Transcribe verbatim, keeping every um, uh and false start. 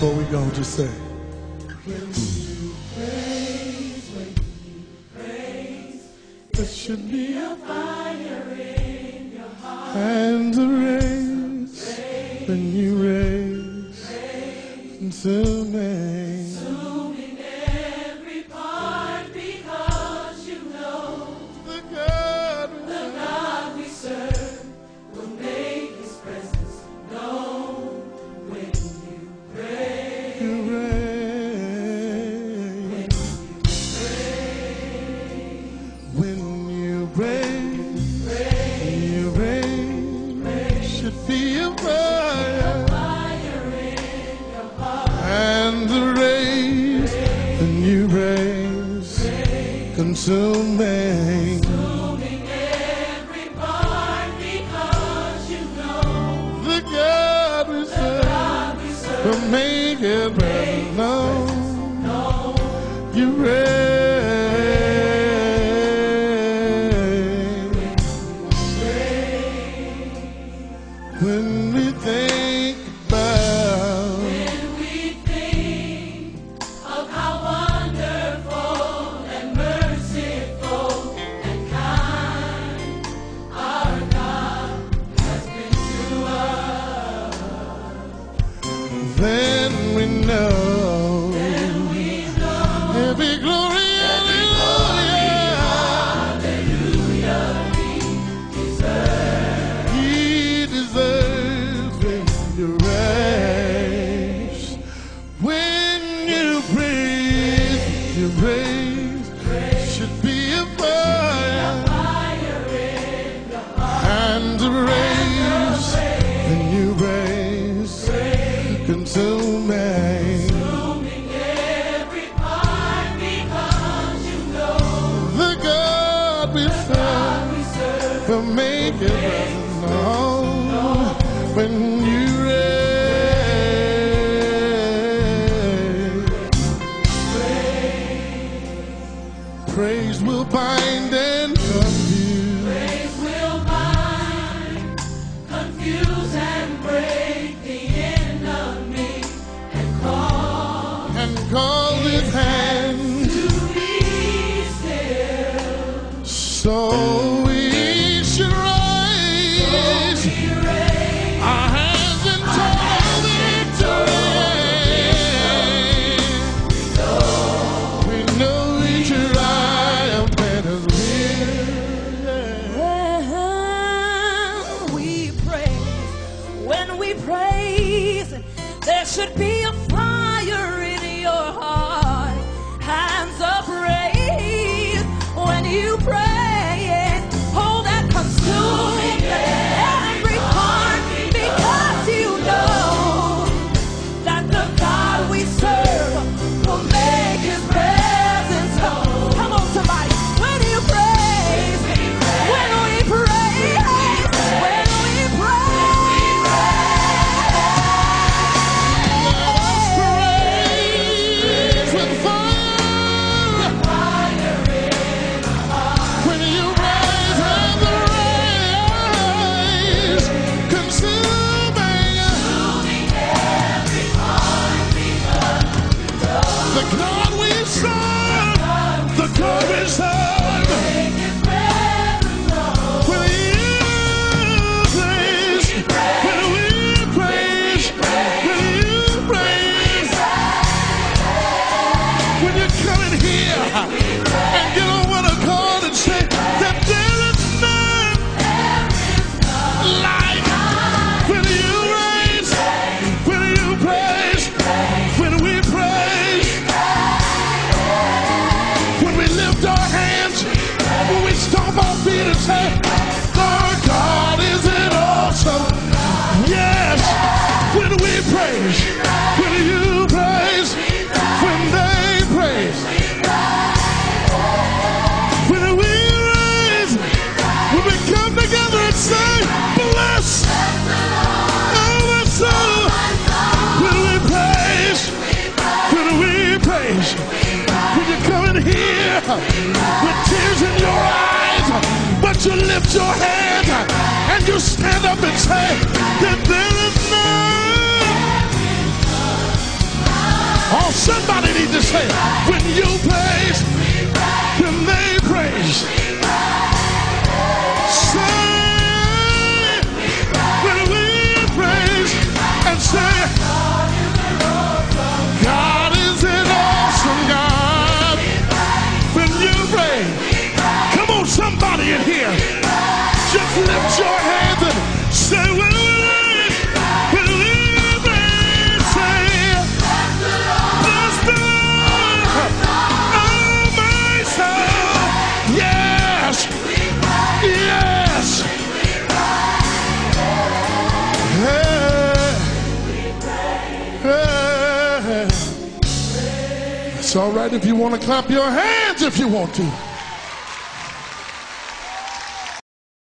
before we go, just say. When you praise, when you praise, There should be a fire in your heart. and a raise when you raise to me. Consuming every part because you know The God, the God we serve will make His presence known when you pray. you raise. When you raise, you raise, should be a fire. And the raise, and you raise, consuming. Consuming every part because you know The God we serve God we serve will make it better known. You raise. When we think about when we think of how wonderful and merciful and kind our God has been to us, then we know then we know every glory, hallelujah He deserves. He deserves when you raise. When you praise, you raise, should be a fire Fire in your heart, and a raise. When you raise, consuming. consuming every part because you know The God we serve we serve. will make it better known. When you raise, praise will bind and confuse. Praise will bind, confuse, and break the enemy, and call And call his hand. to be still. So we should rise We raise our hands in total victory. We know we triumph and as When we praise, when we praise, there should be a fire in your heart. Hands of praise when you praise. Hold that consuming every part because you know that the God we serve will make His presence known. Come on, somebody. When you praise, when we praise, when we praise, praise with fire. When you rise and the rays consuming. The God we serve, the God we serve. When you praise, when we praise, when you praise, when you come in here and get on one accord and say that there is none like when you raise, when you praise, when we praise, when we lift our hands, when we stomp our feet and say, Lord God, is it awesome? Yes, when we praise, when you praise, when they praise, when we raise, when we come together and say, bless, oh, bless, oh, when we praise, when we praise, when you come in here with tears in your eyes, but you lift your hand and you stand up and say that there is none Oh, somebody need to say, when you praise, when they praise. Say, when we praise, and say, God is an awesome God. When you praise, come on, somebody in here, just lift your hands and say, when we when we praise, say, bless the Lord, oh my soul. Yes, yes. Hey, hey. It's all right if you want to clap your hands if you want to.